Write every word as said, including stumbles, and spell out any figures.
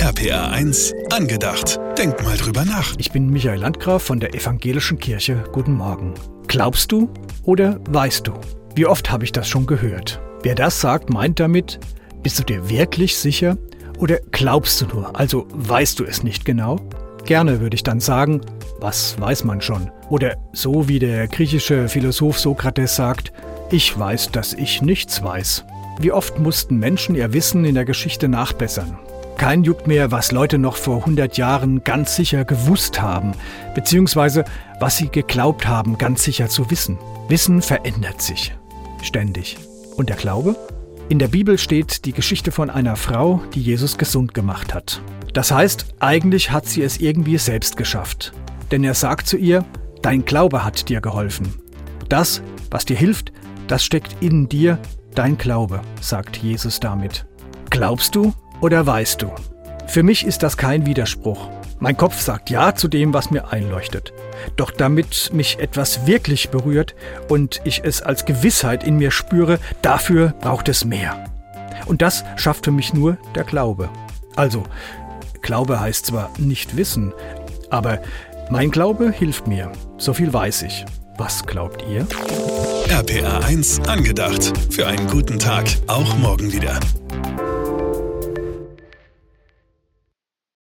R P R eins angedacht. Denk mal drüber nach. Ich bin Michael Landgraf von der Evangelischen Kirche. Guten Morgen. Glaubst du oder weißt du? Wie oft habe ich das schon gehört? Wer das sagt, meint damit, bist du dir wirklich sicher oder glaubst du nur, also weißt du es nicht genau? Gerne würde ich dann sagen, was weiß man schon? Oder so wie der griechische Philosoph Sokrates sagt, ich weiß, dass ich nichts weiß. Wie oft mussten Menschen ihr Wissen in der Geschichte nachbessern? Kein juckt mehr, was Leute noch vor hundert Jahren ganz sicher gewusst haben, beziehungsweise was sie geglaubt haben, ganz sicher zu wissen. Wissen verändert sich. Ständig. Und der Glaube? In der Bibel steht die Geschichte von einer Frau, die Jesus gesund gemacht hat. Das heißt, eigentlich hat sie es irgendwie selbst geschafft. Denn er sagt zu ihr, dein Glaube hat dir geholfen. Das, was dir hilft, das steckt in dir, dein Glaube, sagt Jesus damit. Glaubst du oder weißt du? Für mich ist das kein Widerspruch. Mein Kopf sagt ja zu dem, was mir einleuchtet. Doch damit mich etwas wirklich berührt und ich es als Gewissheit in mir spüre, dafür braucht es mehr. Und das schafft für mich nur der Glaube. Also, Glaube heißt zwar nicht wissen, aber mein Glaube hilft mir. So viel weiß ich. Was glaubt ihr? R P R eins angedacht. Für einen guten Tag, auch morgen wieder.